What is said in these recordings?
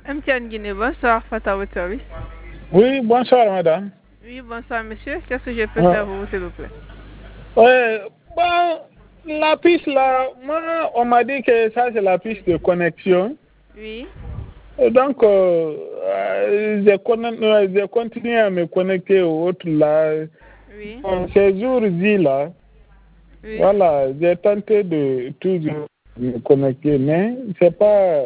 MTN Guinée, bonsoir, Fata votre service. Oui, bonsoir madame. Oui, bonsoir monsieur. Qu'est-ce que je peux faire pour vous, s'il vous plaît? Bon, la piste là, moi, on m'a dit que ça c'est la piste de connexion. Oui. Et donc, j'ai continué à me connecter aux autres là. Oui. Ces jours-ci là, Oui. voilà, j'ai tenté de toujours me connecter, mais c'est pas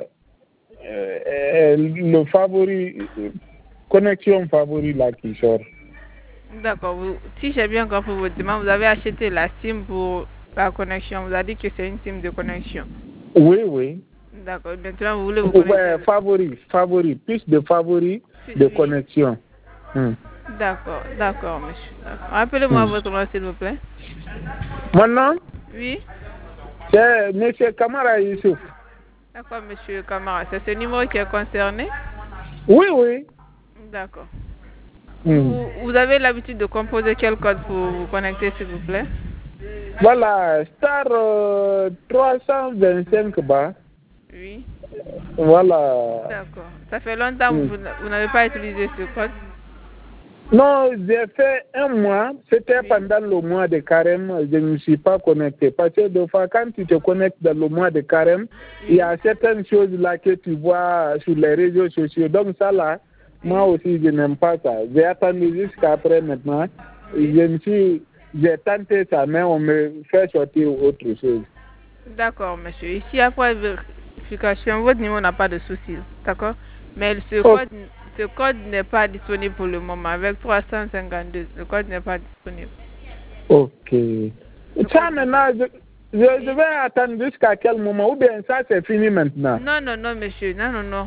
le favori, connexion favori là qui sort. D'accord. Si j'ai bien compris votre demande, vous avez acheté la SIM pour la connexion. Vous avez dit que c'est une SIM de connexion. Oui, oui. D'accord. Maintenant, vous voulez vous connecter. Ouais, favori, plus de favori de connexion. D'accord, monsieur. Rappelez-moi votre nom, s'il vous plaît. Mon nom? Oui. C'est M. Kamara Youssouf. D'accord, monsieur Kamara. C'est ce numéro qui est concerné? Oui, oui. D'accord. Vous avez l'habitude de composer quel code pour vous connecter, s'il vous plaît? Voilà, star 325 bas. Oui. Voilà. D'accord. Ça fait longtemps que vous n'avez pas utilisé ce code? Non, j'ai fait un mois. C'était pendant le mois de carême. Je ne me suis pas connecté. Parce que des fois, quand tu te connectes dans le mois de carême, il y a certaines choses là que tu vois sur les réseaux sociaux. Donc ça là, moi aussi, je n'aime pas ça. J'ai attendu jusqu'après maintenant. J'ai tenté ça, mais on me fait sortir autre chose. D'accord, monsieur. Ici, après vérification, votre numéro n'a pas de souci. D'accord? Mais ce code n'est pas disponible pour le moment. Avec 352, le code n'est pas disponible. Ok. Ça, maintenant, je vais attendre jusqu'à quel moment? Ou bien ça, c'est fini maintenant? Non, monsieur. Non.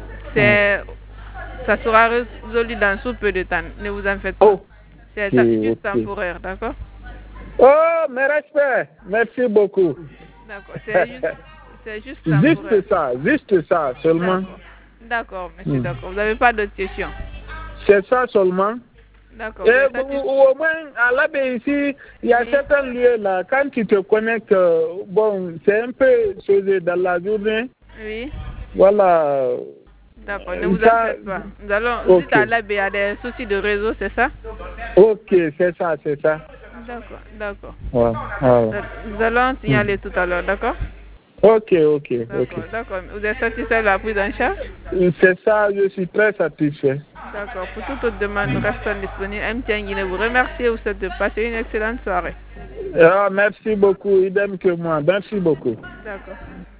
Ça sera résolu dans sous peu de temps. Ne vous en faites pas. C'est juste temporaire, d'accord? Oh, mes respects. Merci beaucoup. D'accord. C'est juste temporaire. Juste ça seulement. D'accord, monsieur, d'accord. Vous n'avez pas d'autres questions? C'est ça seulement. D'accord. Et au moins, à l'abbé ici, il y a certains lieux là, quand tu te connectes, bon, c'est un peu chose dans la journée. Oui. Voilà. D'accord, ne vous en faites pas. Nous allons, dites à l'abbé, il y a des soucis de réseau, c'est ça? Ok, c'est ça. D'accord. Voilà. Nous allons signaler tout à l'heure, d'accord? Ok. D'accord. Vous êtes satisfait de la prise en charge? C'est ça, je suis très satisfait. D'accord. Pour toute autre demande, nous restons disponibles. MTN Guinée vous remercie et vous souhaite de passer une excellente soirée. Merci beaucoup, idem que moi. Merci beaucoup. D'accord.